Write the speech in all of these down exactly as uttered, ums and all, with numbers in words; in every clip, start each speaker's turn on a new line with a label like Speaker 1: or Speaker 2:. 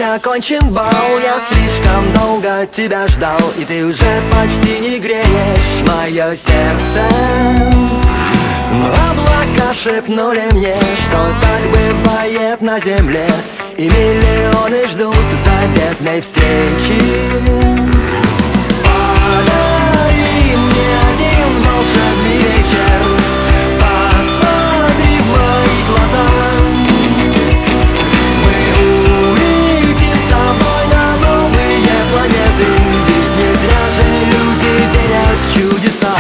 Speaker 1: окончим бал. Я слишком долго тебя ждал, и ты уже почти не греешь мое сердце. Но облака шепнули мне, что так бывает на земле, и миллионы ждут заветной встречи. Подари мне один волшебный вечер, посмотри в мои глаза. Мы улетим с тобой на новые планеты, ведь не зря же люди верят в чудеса.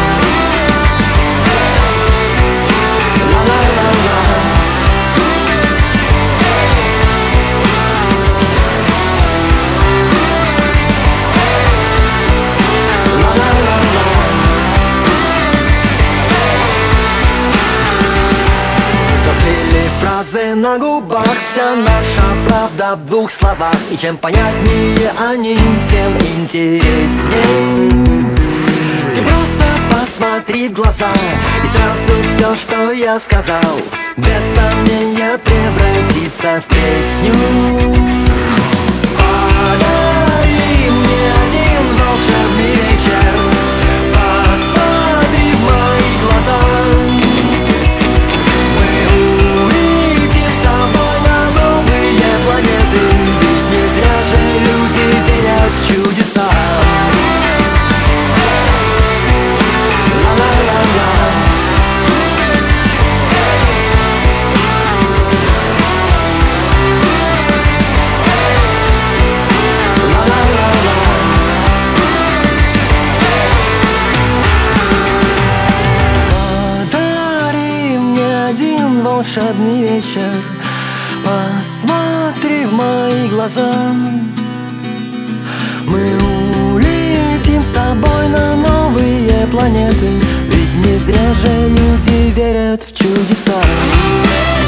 Speaker 1: Фразы на губах, вся наша правда в двух словах. И чем понятнее они, тем интересней. Ты просто посмотри в глаза, и сразу все, что я сказал, без сомнения превратится в песню. Подари мне один волшебный вечер, посмотри в мои глаза. Ведь не зря же люди верят в чудеса. Ла-ла-ла-ла. Ла-ла-ла-ла. Подари мне один волшебный вечер, посмотри в мои глаза. Мы улетим с тобой на новые планеты, ведь не зря же люди верят в чудеса.